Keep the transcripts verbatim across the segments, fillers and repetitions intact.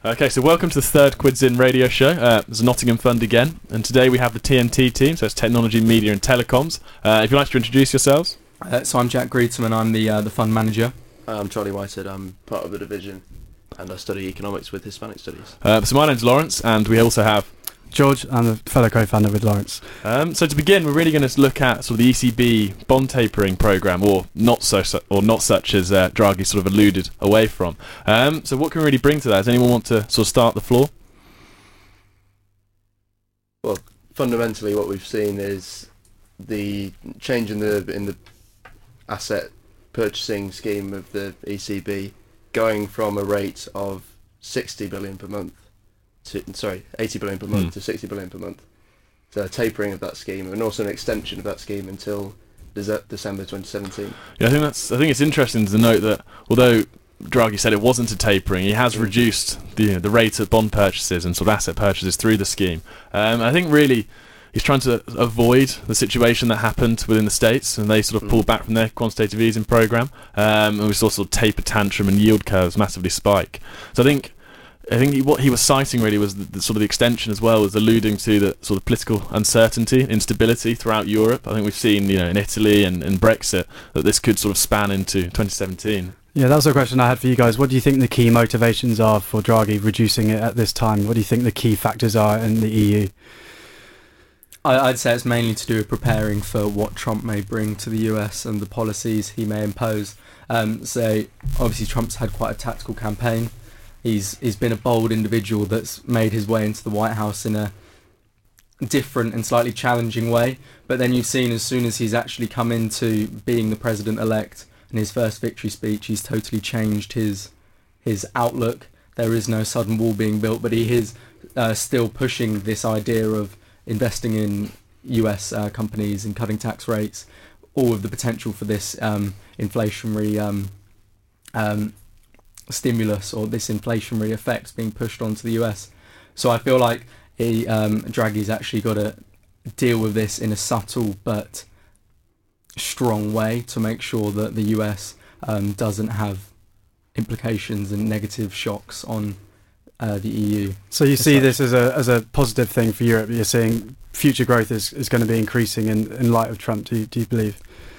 Okay, so welcome to the third Quids In radio show. Uh, it's Nottingham Fund again, and today we have the T N T team, so it's Technology, Media and Telecoms. Uh, if you'd like to introduce yourselves. Uh, so I'm Jack Greedson and I'm the uh, the fund manager. I'm Charlie Whitehead, I'm part of the division and I study economics with Hispanic Studies. Uh, so my name's Lawrence, and we also have George. I'm a fellow co-founder with Lawrence. Um, so to begin, we're really going to look at sort of the E C B bond tapering program, or not so, su- or not such as uh, Draghi sort of alluded away from. Um, so what can we really bring to that? Does anyone want to sort of start the floor? Well, fundamentally, what we've seen is the change in the in the asset purchasing scheme of the E C B, going from a rate of sixty billion per month. To, sorry, eighty billion per month mm. to sixty billion per month. So a tapering of that scheme, and also an extension of that scheme until Dece- December twenty seventeen. Yeah, I think that's. I think it's interesting to note that although Draghi said it wasn't a tapering, he has mm. reduced the you know, the rate of bond purchases and sort of asset purchases through the scheme. Um, I think really he's trying to avoid the situation that happened within the States, and they sort of mm. pulled back from their quantitative easing program, um, and we saw sort of taper tantrum and yield curves massively spike. So I think. I think he, what he was citing really was the, the sort of the extension as well, was alluding to the sort of political uncertainty, instability throughout Europe. I think we've seen, you know, in Italy and, and Brexit that this could sort of span into twenty seventeen. Yeah, that was a question I had for you guys. What do you think the key motivations are for Draghi reducing it at this time? What do you think the key factors are in the E U? I, I'd say it's mainly to do with preparing for what Trump may bring to the U S and the policies he may impose. Um, so obviously Trump's had quite a tactical campaign. He's he's been a bold individual that's made his way into the White House in a different and slightly challenging way. But then you've seen as soon as he's actually come into being the president-elect in his first victory speech, he's totally changed his his outlook. There is no sudden wall being built, but he is uh, still pushing this idea of investing in U S uh, companies and cutting tax rates, all with the potential for this um, inflationary um, um, stimulus or this inflationary effect being pushed onto the U S. So I feel like he, um, Draghi's actually got to deal with this in a subtle but strong way to make sure that the U S um, doesn't have implications and negative shocks on uh, the E U. So you see this as a as a positive thing for Europe. You're saying future growth is, is going to be increasing in, in light of Trump. Do you, do you believe?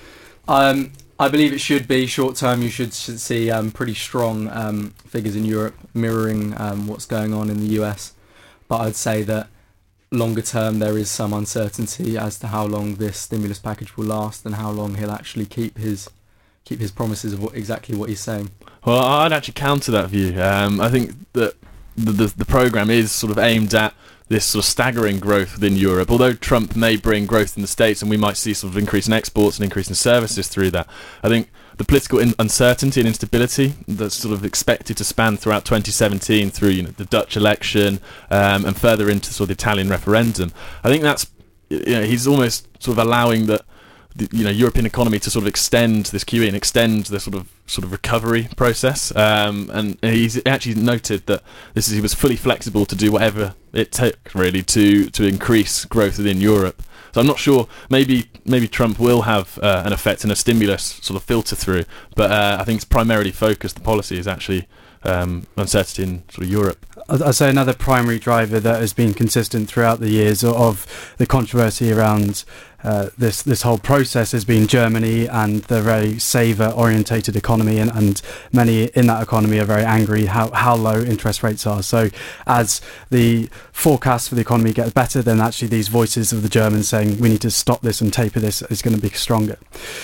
Um, I believe it should be. Short term, you should, should see um, pretty strong um, figures in Europe mirroring um, what's going on in the U S. But I'd say that longer term, there is some uncertainty as to how long this stimulus package will last and how long he'll actually keep his keep his promises of what, exactly what he's saying. Well, I'd actually counter that view. Um, I think that the, the the program is sort of aimed at this sort of staggering growth within Europe. Although Trump may bring growth in the States and we might see sort of increase in exports and increase in services through that, I think the political in- uncertainty and instability that's sort of expected to span throughout twenty seventeen through you know the Dutch election um, and further into sort of the Italian referendum, I think that's you know he's almost sort of allowing that the you know European economy to sort of extend this Q E and extend the sort of sort of recovery process, um, and he's actually noted that this is he was fully flexible to do whatever it took really to to increase growth within Europe. So I'm not sure. Maybe maybe Trump will have uh, an effect and a stimulus sort of filter through, but uh, I think it's primarily focused. The policy is actually um, uncertainty in sort of Europe. I'd say another primary driver that has been consistent throughout the years of the controversy around uh, this this whole process has been Germany and the very saver-orientated economy, and, and many in that economy are very angry how, how low interest rates are. So as the forecast for the economy gets better, then actually these voices of the Germans saying we need to stop this and taper this is going to be stronger.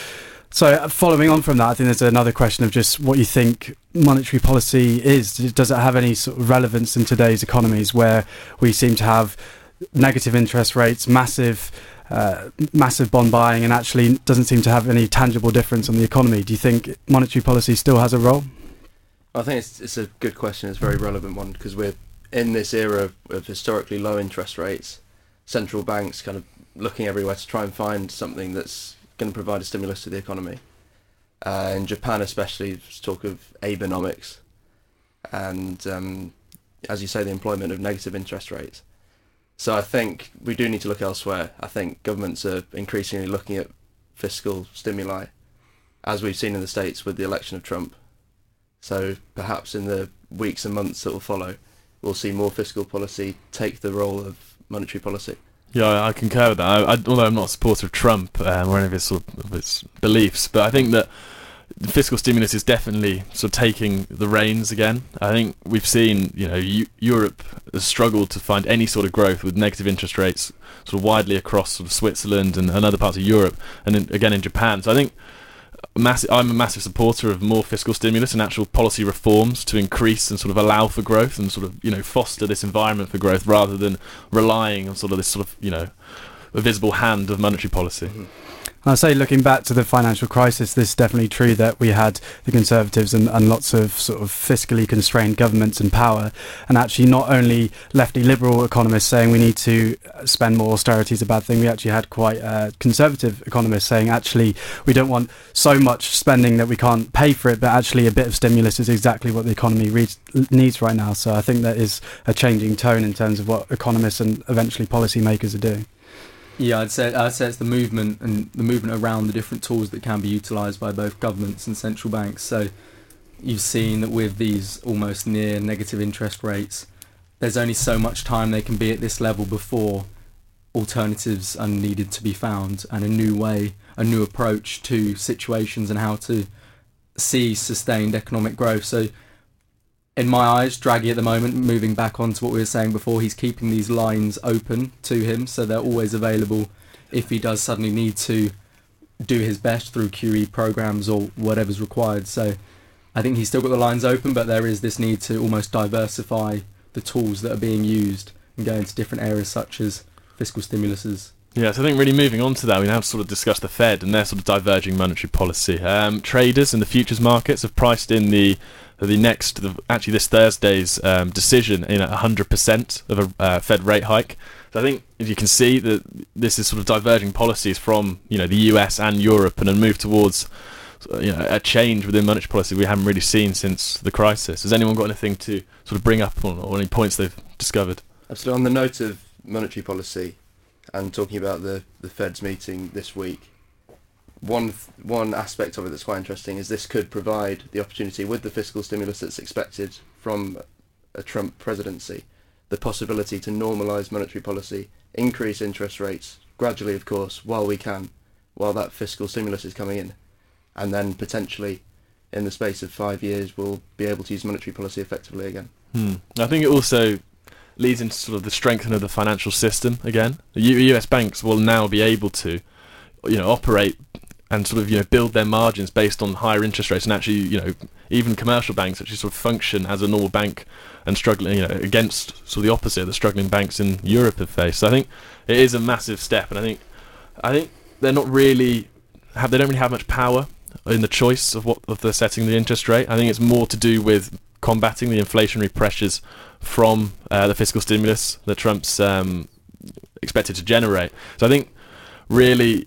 So following on from that, I think there's another question of just what you think monetary policy is. Does it have any sort of relevance in today's economies where we seem to have negative interest rates, massive uh, massive bond buying, and actually doesn't seem to have any tangible difference on the economy? Do you think monetary policy still has a role? I think it's, it's a good question. It's a very relevant one because we're in this era of, of historically low interest rates. Central banks kind of looking everywhere to try and find something that's going to provide a stimulus to the economy. Uh, in Japan especially, there's talk of Abenomics and, um, as you say, the employment of negative interest rates. So I think we do need to look elsewhere. I think governments are increasingly looking at fiscal stimuli, as we've seen in the States with the election of Trump. So perhaps in the weeks and months that will follow, we'll see more fiscal policy take the role of monetary policy. Yeah, I, I concur with that. I, I, although I'm not a supporter of Trump um, or any of his sort of, of his beliefs, but I think that fiscal stimulus is definitely sort of taking the reins again. I think we've seen, you know, U- Europe has struggled to find any sort of growth with negative interest rates sort of widely across sort of Switzerland and, and other parts of Europe, and in, again in Japan. So I think massive, I'm a massive supporter of more fiscal stimulus and actual policy reforms to increase and sort of allow for growth and sort of, you know, foster this environment for growth rather than relying on sort of this sort of, you know, a visible hand of monetary policy. Mm-hmm. I'll say, looking back to the financial crisis, this is definitely true that we had the Conservatives and, and lots of sort of fiscally constrained governments in power, and actually not only lefty liberal economists saying we need to spend more, austerity is a bad thing. We actually had quite uh, conservative economists saying actually we don't want so much spending that we can't pay for it, but actually a bit of stimulus is exactly what the economy re- needs right now. So I think that is a changing tone in terms of what economists and eventually policymakers are doing. Yeah, I'd say I'd say it's the movement and the movement around the different tools that can be utilised by both governments and central banks. So you've seen that with these almost near negative interest rates, there's only so much time they can be at this level before alternatives are needed to be found and a new way, a new approach to situations and how to see sustained economic growth. So in my eyes, Draghi at the moment, moving back on to what we were saying before, he's keeping these lines open to him, so they're always available if he does suddenly need to do his best through Q E programs or whatever's required. So I think he's still got the lines open, but there is this need to almost diversify the tools that are being used and go into different areas such as fiscal stimuluses. Yeah, so I think really moving on to that, we now sort of discussed the Fed and their sort of diverging monetary policy. Um, traders in the futures markets have priced in the the next, the, actually this Thursday's um, decision in at one hundred percent of a uh, Fed rate hike. So I think, as you can see, that this is sort of diverging policies from, you know, the U S and Europe, and a move towards, you know, a change within monetary policy we haven't really seen since the crisis. Has anyone got anything to sort of bring up on, or any points they've discovered? Absolutely. On the note of monetary policy and talking about the, the Fed's meeting this week, One one aspect of it that's quite interesting is this could provide the opportunity, with the fiscal stimulus that's expected from a Trump presidency, the possibility to normalise monetary policy, increase interest rates, gradually of course, while we can, while that fiscal stimulus is coming in. And then potentially, in the space of five years, we'll be able to use monetary policy effectively again. Hmm. I think it also leads into sort of the strengthening of the financial system again. The U- US banks will now be able to, you know, operate and sort of, you know, build their margins based on higher interest rates, and actually, you know, even commercial banks actually sort of function as a normal bank and struggling, you know, against sort of the opposite of the struggling banks in Europe have faced. So I think it is a massive step, and I think I think they're not really have they don't really have much power in the choice of what of the setting the interest rate. I think it's more to do with combating the inflationary pressures from uh, the fiscal stimulus that Trump's um, expected to generate. So I think really,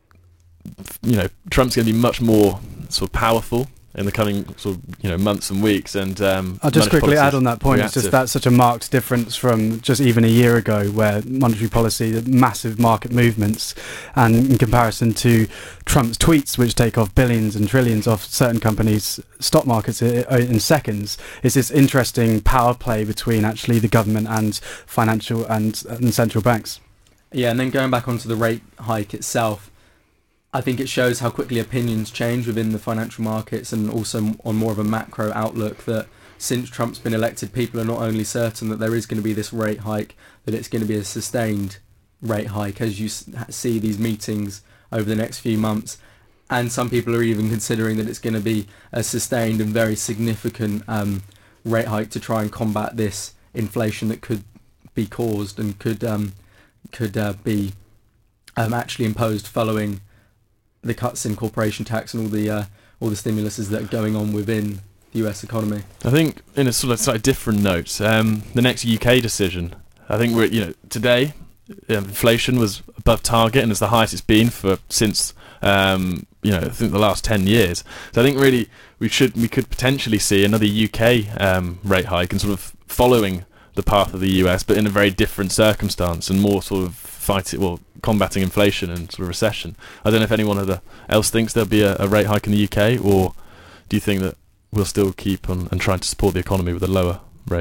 you know, Trump's going to be much more sort of powerful in the coming sort of, you know, months and weeks. And um, I'll just quickly add on that point. reactive. It's just that's such a marked difference from just even a year ago, where monetary policy, massive market movements, and in comparison to Trump's tweets, which take off billions and trillions off certain companies' stock markets in seconds, is this interesting power play between actually the government and financial and, and central banks. Yeah, and then going back onto the rate hike itself, I think it shows how quickly opinions change within the financial markets, and also on more of a macro outlook, that since Trump's been elected, people are not only certain that there is going to be this rate hike, that it's going to be a sustained rate hike as you see these meetings over the next few months. And some people are even considering that it's going to be a sustained and very significant um, rate hike to try and combat this inflation that could be caused and could um, could uh, be um, actually imposed following the cuts in corporation tax and all the uh, all the stimuluses that are going on within the U S economy. I think, in a sort of slightly different note, um, the next U K decision, I think we're, you know, today um, inflation was above target, and it's the highest it's been for since um, you know, I think the last ten years. So I think really we should we could potentially see another U K um, rate hike, and sort of following the path of the U S, but in a very different circumstance and more sort of fighting, well, combating inflation and sort of recession. I don't know if anyone other else thinks there'll be a, a rate hike in the U K, or do you think that we'll still keep on and trying to support the economy with a lower rate?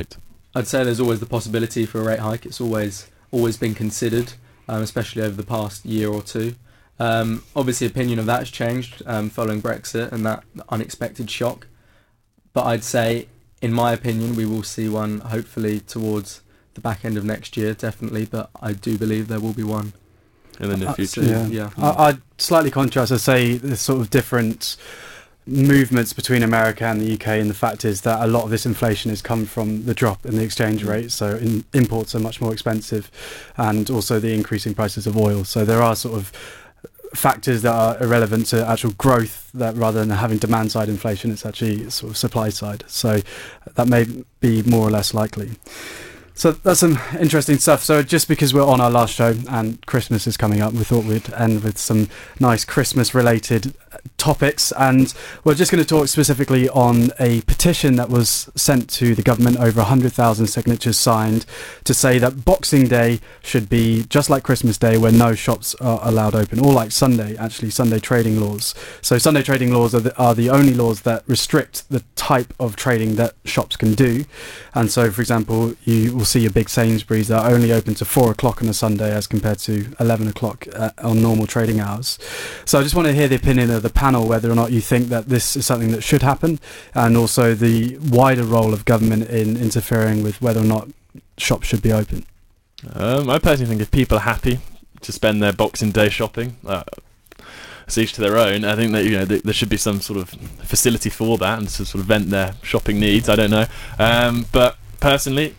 I'd say there's always the possibility for a rate hike. It's always always been considered, um, especially over the past year or two. Um, obviously, opinion of that has changed um, following Brexit and that unexpected shock. But I'd say, in my opinion, we will see one hopefully towards the back end of next year, definitely. But I do believe there will be one in the near uh, future. soon, Yeah, yeah. I, I'd slightly contrast. I'd say there's sort of different movements between America and the U K, and the fact is that a lot of this inflation has come from the drop in the exchange rate, so in, imports are much more expensive, and also the increasing prices of oil. So there are sort of factors that are irrelevant to actual growth, that rather than having demand side inflation, it's actually sort of supply side. So that may be more or less likely. So that's some interesting stuff. So just because we're on our last show and Christmas is coming up, we thought we'd end with some nice Christmas related topics, and we're just going to talk specifically on a petition that was sent to the government, over one hundred thousand signatures signed, to say that Boxing Day should be just like Christmas Day, where no shops are allowed open, or like Sunday, actually Sunday trading laws. So Sunday trading laws are the, are the only laws that restrict the type of trading that shops can do. And so, for example, you will see your big Sainsbury's that are only open to four o'clock on a Sunday as compared to eleven o'clock uh, on normal trading hours. So I just want to hear the opinion of the panel, whether or not you think that this is something that should happen, and also the wider role of government in interfering with whether or not shops should be open. Um, I personally think if people are happy to spend their Boxing Day shopping, uh, it's each to their own. I think that, you know, th- there should be some sort of facility for that and to sort of vent their shopping needs. I don't know, um, but personally,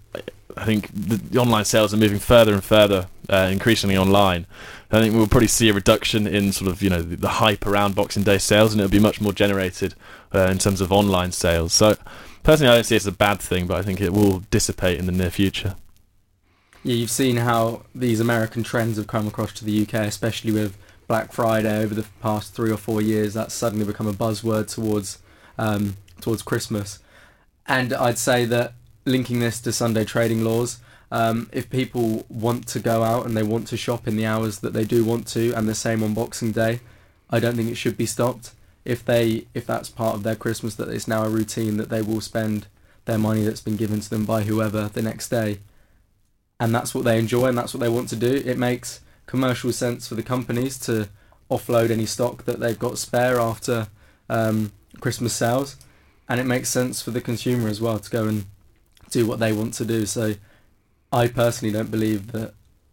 I think the, the online sales are moving further and further, uh, increasingly online. I think we'll probably see a reduction in sort of, you know, the, the hype around Boxing Day sales, and it'll be much more generated uh, in terms of online sales. So personally, I don't see it as a bad thing, but I think it will dissipate in the near future. Yeah, you've seen how these American trends have come across to the U K, especially with Black Friday over the past three or four years. That's suddenly become a buzzword towards um, towards Christmas. And I'd say that linking this to Sunday trading laws, um, if people want to go out and they want to shop in the hours that they do want to, and the same on Boxing Day, I don't think it should be stopped. If they, if that's part of their Christmas, that it's now a routine that they will spend their money that's been given to them by whoever the next day, and that's what they enjoy and that's what they want to do, it makes commercial sense for the companies to offload any stock that they've got spare after um, Christmas sales, and it makes sense for the consumer as well to go and do what they want to do. So I personally don't believe that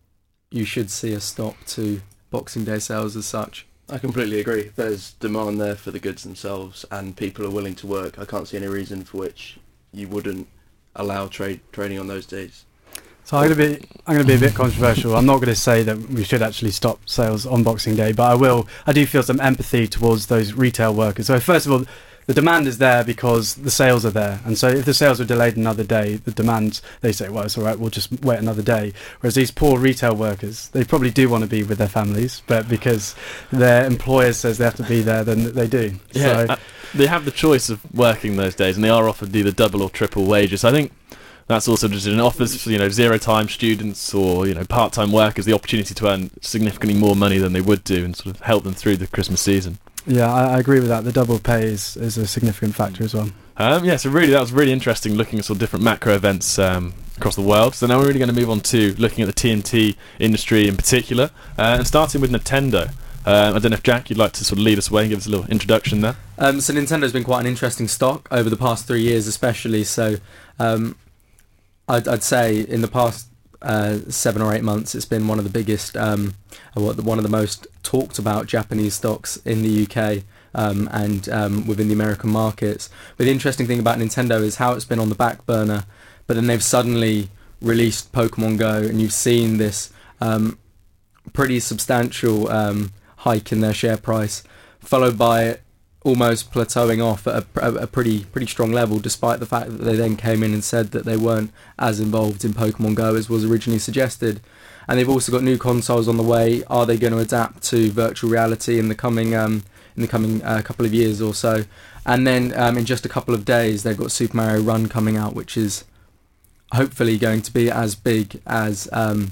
you should see a stop to Boxing Day sales as such. I completely agree. If there's demand there for the goods themselves and people are willing to work, I can't see any reason for which you wouldn't allow trade trading on those days. So I'm going to be I'm going to be a bit controversial. I'm not going to say that we should actually stop sales on Boxing Day, but I will. I do feel some empathy towards those retail workers. So first of all, the demand is there because the sales are there, and so if the sales are delayed another day, the demand, they say, well, it's all right, we'll just wait another day. Whereas these poor retail workers, they probably do want to be with their families, but because their employer says they have to be there, then they do. Yeah, So, uh, they have the choice of working those days, and they are offered either double or triple wages. I think that's also just an offers for, you know, zero-time students or, you know, part-time workers the opportunity to earn significantly more money than they would do and sort of help them through the Christmas season. yeah, I, I agree with that. The double pay is, is a significant factor as well. Um, yeah, so really that was really interesting, looking at sort of different macro events um, across the world. So now we're really going to move on to looking at the T N T industry in particular, uh, and starting with Nintendo. Uh, I don't know if Jack, you'd like to sort of lead us away and give us a little introduction there. Um, so Nintendo's been quite an interesting stock over the past three years, especially. So um, I'd, I'd say in the past uh, seven or eight months, it's been one of the biggest, um, one of the most talked about Japanese stocks in the U K um, and um, within the American markets. But the interesting thing about Nintendo is how it's been on the back burner, but then they've suddenly released Pokemon Go, and you've seen this um, pretty substantial um, hike in their share price, followed by almost plateauing off at a, a, a pretty pretty strong level, despite the fact that they then came in and said that they weren't as involved in Pokemon Go as was originally suggested. And they've also got new consoles on the way. Are they going to adapt to virtual reality in the coming um, in the coming uh, couple of years or so? And then um, in just a couple of days, they've got Super Mario Run coming out, which is hopefully going to be as big as um,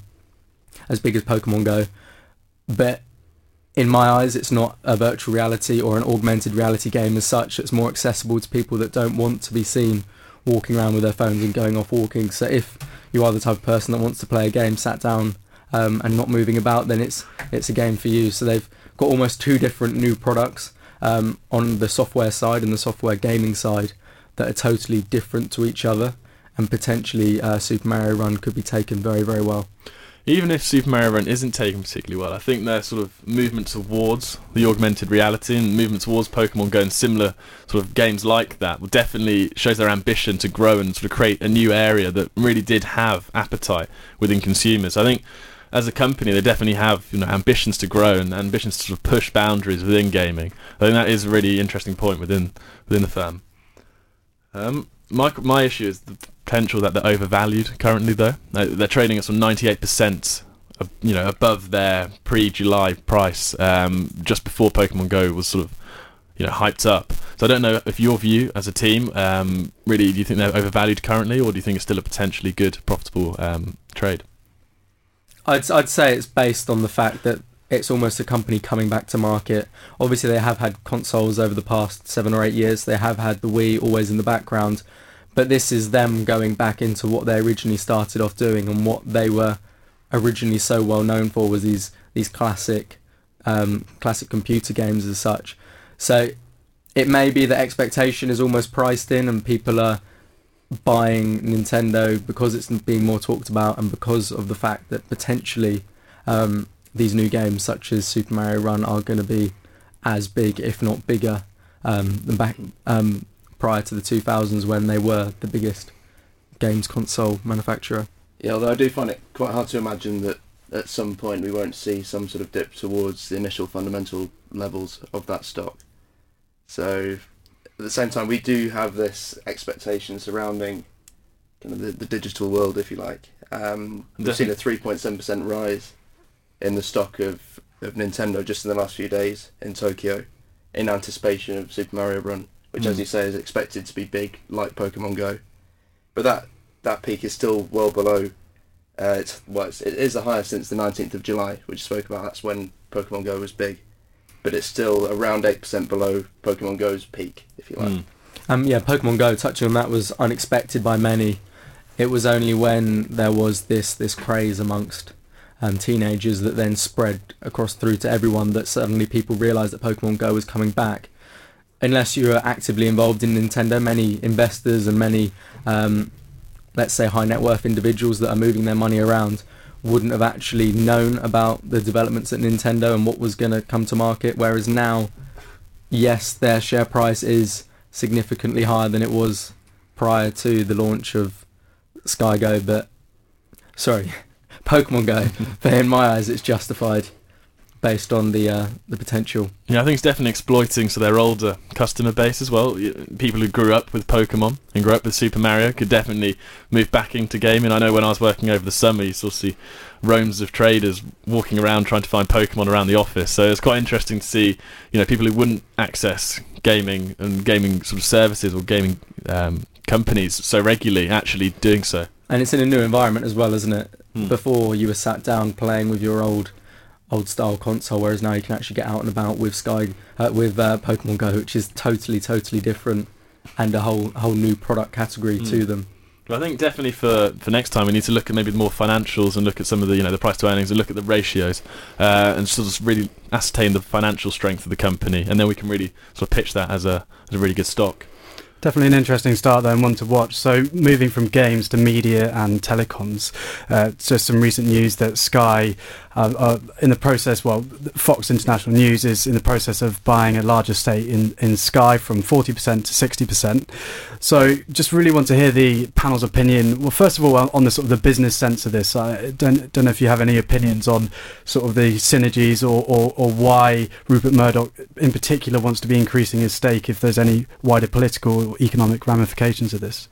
as big as Pokemon Go. But in my eyes, it's not a virtual reality or an augmented reality game as such. It's more accessible to people that don't want to be seen walking around with their phones and going off walking. So if you are the type of person that wants to play a game sat down um, and not moving about, then it's it's a game for you. So they've got almost two different new products um, on the software side and the software gaming side that are totally different to each other, and potentially uh, Super Mario Run could be taken very, very well. Even if Super Mario Run isn't taken particularly well, I think their sort of movement towards the augmented reality and movement towards Pokemon Go and similar sort of games like that will definitely shows their ambition to grow and sort of create a new area that really did have appetite within consumers. I think as a company they definitely have, you know, ambitions to grow and ambitions to sort of push boundaries within gaming. I think that is a really interesting point within within the firm. Um, my my issue is the potential that they're overvalued currently, though. Uh, they're trading at some ninety-eight percent, of, you know, above their pre-July price, um, just before Pokemon Go was sort of, you know, hyped up. So I don't know if your view as a team, um, really, do you think they're overvalued currently, or do you think it's still a potentially good, profitable um, trade? I'd I'd say it's based on the fact that it's almost a company coming back to market. Obviously, they have had consoles over the past seven or eight years. They have had the Wii always in the background. But this is them going back into what they originally started off doing, and what they were originally so well known for was these these classic um, classic computer games as such. So it may be that expectation is almost priced in, and people are buying Nintendo because it's being more talked about, and because of the fact that potentially um, these new games such as Super Mario Run are going to be as big, if not bigger, um, than back. Um, prior to the two thousands, when they were the biggest games console manufacturer. Yeah, although I do find it quite hard to imagine that at some point we won't see some sort of dip towards the initial fundamental levels of that stock. So at the same time, we do have this expectation surrounding kind of the, the digital world, if you like. Um, we've seen a three point seven percent rise in the stock of, of Nintendo just in the last few days in Tokyo, in anticipation of Super Mario Run, which, mm. as you say, is expected to be big, like Pokemon Go. But that, that peak is still well below. Uh, it's, well, it's, it is the highest since the nineteenth of July, which you spoke about. That's when Pokemon Go was big. But it's still around eight percent below Pokemon Go's peak, if you like. Mm. Um, yeah, Pokemon Go, touching on that, was unexpected by many. It was only when there was this, this craze amongst um, teenagers that then spread across through to everyone that suddenly people realised that Pokemon Go was coming back. Unless you are actively involved in Nintendo, many investors and many, um, let's say, high net worth individuals that are moving their money around wouldn't have actually known about the developments at Nintendo and what was going to come to market. Whereas now, yes, their share price is significantly higher than it was prior to the launch of Sky Go, but sorry, Pokemon Go. But in my eyes, it's justified, based on the uh, the potential. Yeah, I think it's definitely exploiting so their older customer base as well. People who grew up with Pokemon and grew up with Super Mario could definitely move back into gaming. I know when I was working over the summer, you sort of see roams of traders walking around trying to find Pokemon around the office. So it's quite interesting to see, you know, people who wouldn't access gaming and gaming sort of services or gaming um, companies so regularly actually doing so. And it's in a new environment as well, isn't it? Hmm. Before, you were sat down playing with your old old style console, whereas now you can actually get out and about with Sky uh, with uh, Pokemon Go, which is totally totally different, and a whole whole new product category mm. to them. Well, I think definitely for, for next time we need to look at maybe more financials and look at some of the, you know, the price to earnings and look at the ratios uh, and sort of really ascertain the financial strength of the company, and then we can really sort of pitch that as a as a really good stock. Definitely an interesting start there and one to watch. So moving from games to media and telecoms, uh, just some recent news that Sky uh, are in the process, well, Fox International News is in the process of buying a larger stake in, in Sky from forty percent to sixty percent. So just really want to hear the panel's opinion. Well, first of all, on the sort of the business sense of this, I don't, don't know if you have any opinions on sort of the synergies or, or, or why Rupert Murdoch in particular wants to be increasing his stake, if there's any wider political economic ramifications of this.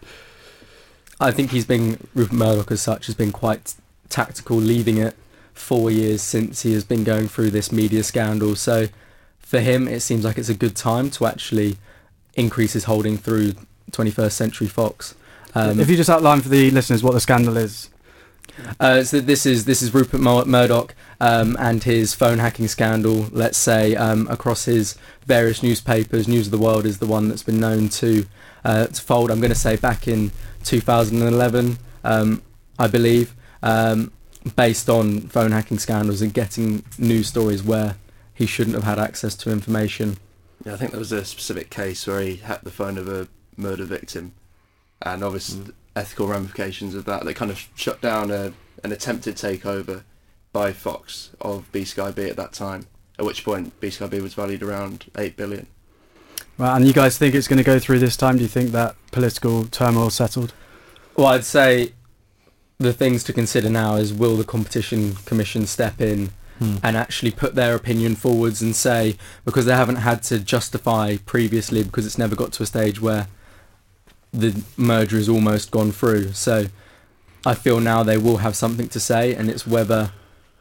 I think he's been, Rupert Murdoch as such, has been quite tactical, leaving it four years since he has been going through this media scandal. So for him, it seems like it's a good time to actually increase his holding through twenty-first Century Fox. Um, if you just outline for the listeners what the scandal is. Uh, so this is this is Rupert Mur- Murdoch um, and his phone hacking scandal. Let's say um, across his various newspapers, News of the World is the one that's been known to uh, to fold. I'm going to say back in two thousand eleven, um, I believe, um, based on phone hacking scandals and getting news stories where he shouldn't have had access to information. Yeah, I think there was a specific case where he hacked the phone of a murder victim, and obviously mm. ethical ramifications of that. They kind of shut down a, an attempted takeover by Fox of B Sky B at that time, at which point B Sky B was valued around eight billion. Well, and you guys think it's going to go through this time? Do you think that political turmoil settled? Well, I'd say the things to consider now is, will the Competition Commission step in hmm. and actually put their opinion forwards and say, because they haven't had to justify previously because it's never got to a stage where the merger has almost gone through. So I feel now they will have something to say, and it's whether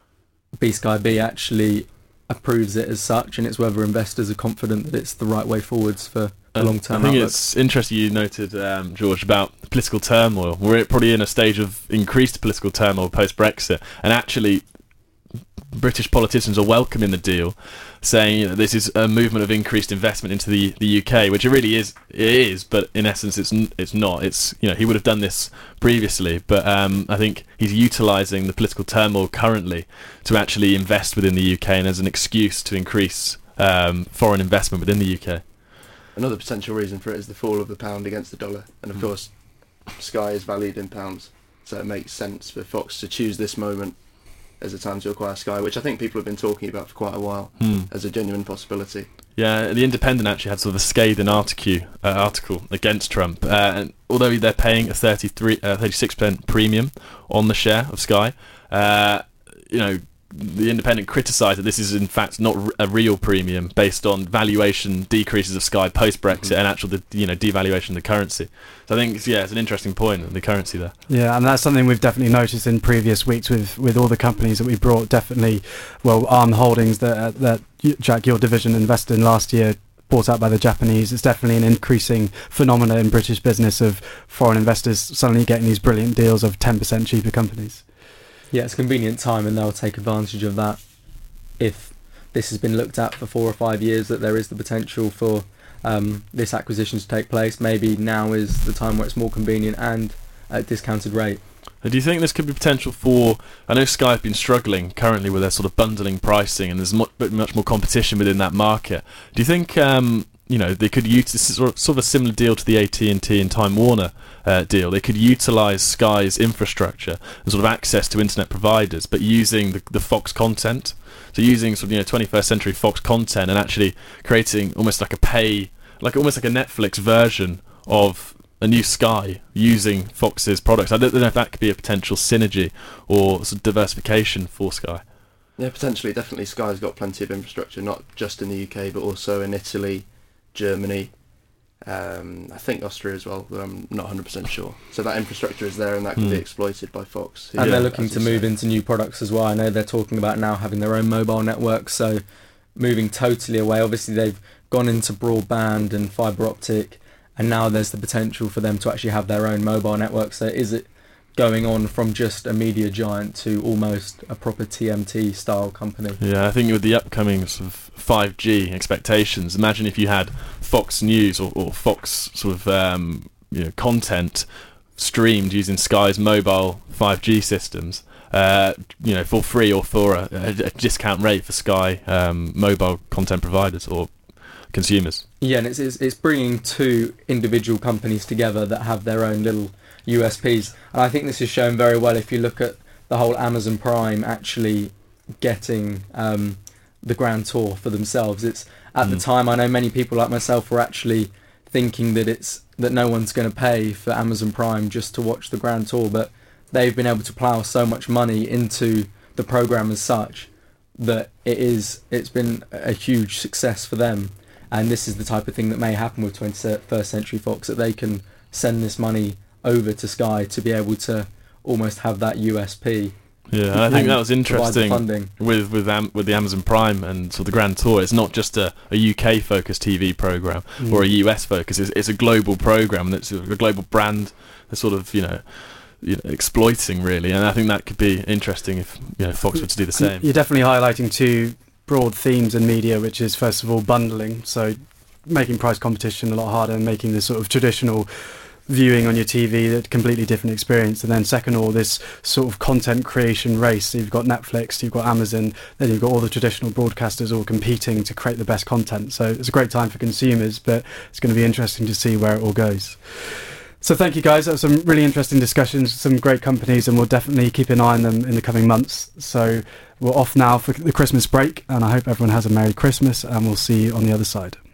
B Sky B actually approves it as such, and it's whether investors are confident that it's the right way forwards for the long-term I think outlook. It's interesting you noted, um, George, about political turmoil. We're probably in a stage of increased political turmoil post-Brexit, and actually British politicians are welcoming the deal, saying, you know, this is a movement of increased investment into the, the U K, which it really is. It is, but in essence, it's n- it's not. It's, you know, he would have done this previously, but um, I think he's utilising the political turmoil currently to actually invest within the U K and as an excuse to increase um, foreign investment within the U K. Another potential reason for it is the fall of the pound against the dollar, and of mm. course, Sky is valued in pounds, so it makes sense for Fox to choose this moment as a time to acquire Sky, which I think people have been talking about for quite a while hmm. as a genuine possibility. Yeah, the Independent actually had sort of a scathing article, uh, article against Trump, uh, and although they're paying a thirty-three, uh, thirty-six percent premium on the share of Sky, uh, you know, the Independent criticised that this is in fact not a real premium based on valuation decreases of Sky post-Brexit mm-hmm. and actual, you know, devaluation of the currency. So I think, yeah, it's an interesting point, the currency there. Yeah, and that's something we've definitely noticed in previous weeks with, with all the companies that we brought. Definitely, well, Arm Holdings that uh, that Jack, your division invested in last year, bought out by the Japanese. It's definitely an increasing phenomena in British business of foreign investors suddenly getting these brilliant deals of ten percent cheaper companies. Yeah, it's a convenient time, and they'll take advantage of that if this has been looked at for four or five years, that there is the potential for um, this acquisition to take place. Maybe now is the time where it's more convenient and at a discounted rate. Do you think this could be potential for... I know Sky have been struggling currently with their sort of bundling pricing, and there's much, much more competition within that market. Do you think... Um, you know, they could use this sort of, sort of a similar deal to the A T and T and Time Warner uh, deal. They could utilise Sky's infrastructure and sort of access to internet providers, but using the, the Fox content. So using sort of, you know, twenty-first century Fox content and actually creating almost like a pay, like almost like a Netflix version of a new Sky using Fox's products. I don't know if that could be a potential synergy or sort of diversification for Sky. Yeah, potentially. Definitely, Sky's got plenty of infrastructure, not just in the U K, but also in Italy, Germany, um, I think Austria as well, but I'm not one hundred percent sure. So that infrastructure is there, and that can mm. be exploited by Fox. And yeah, they're looking to move say. into new products as well. I know they're talking about now having their own mobile network, so moving totally away. Obviously, they've gone into broadband and fibre optic, and now there's the potential for them to actually have their own mobile network. So is it going on from just a media giant to almost a proper T M T style company? Yeah, I think with the upcoming sort of five G expectations, imagine if you had Fox News or, or Fox sort of um, you know, content streamed using Sky's mobile five G systems, uh, you know, for free or for a, a, a discount rate for Sky um, mobile content providers or consumers. Yeah, and it's, it's it's bringing two individual companies together that have their own little U S Ps, and I think this is shown very well if you look at the whole Amazon Prime actually getting um, the Grand Tour for themselves. It's at mm. the time, I know many people like myself were actually thinking that it's that no one's going to pay for Amazon Prime just to watch the Grand Tour, but they've been able to plough so much money into the program as such that it is it's been a huge success for them. And this is the type of thing that may happen with twenty-first Century Fox, that they can send this money over to Sky to be able to almost have that U S P. Yeah, and I think that was interesting with with Am- with the Amazon Prime and sort of the Grand Tour. It's not just a, a U K focused T V program mm. or a U S focus. It's, it's a global program, and it's a global brand. That sort of, you know, you know, exploiting really, and I think that could be interesting if you know Fox were to do the same. You're definitely highlighting two broad themes in media, which is first of all bundling, so making price competition a lot harder and making the sort of traditional viewing on your T V a completely different experience. And then second of all, this sort of content creation race. So you've got Netflix, you've got Amazon, then you've got all the traditional broadcasters all competing to create the best content. So it's a great time for consumers, but it's going to be interesting to see where it all goes. So thank you guys. That was some really interesting discussions, some great companies, and we'll definitely keep an eye on them in the coming months. So we're off now for the Christmas break, and I hope everyone has a Merry Christmas, and we'll see you on the other side.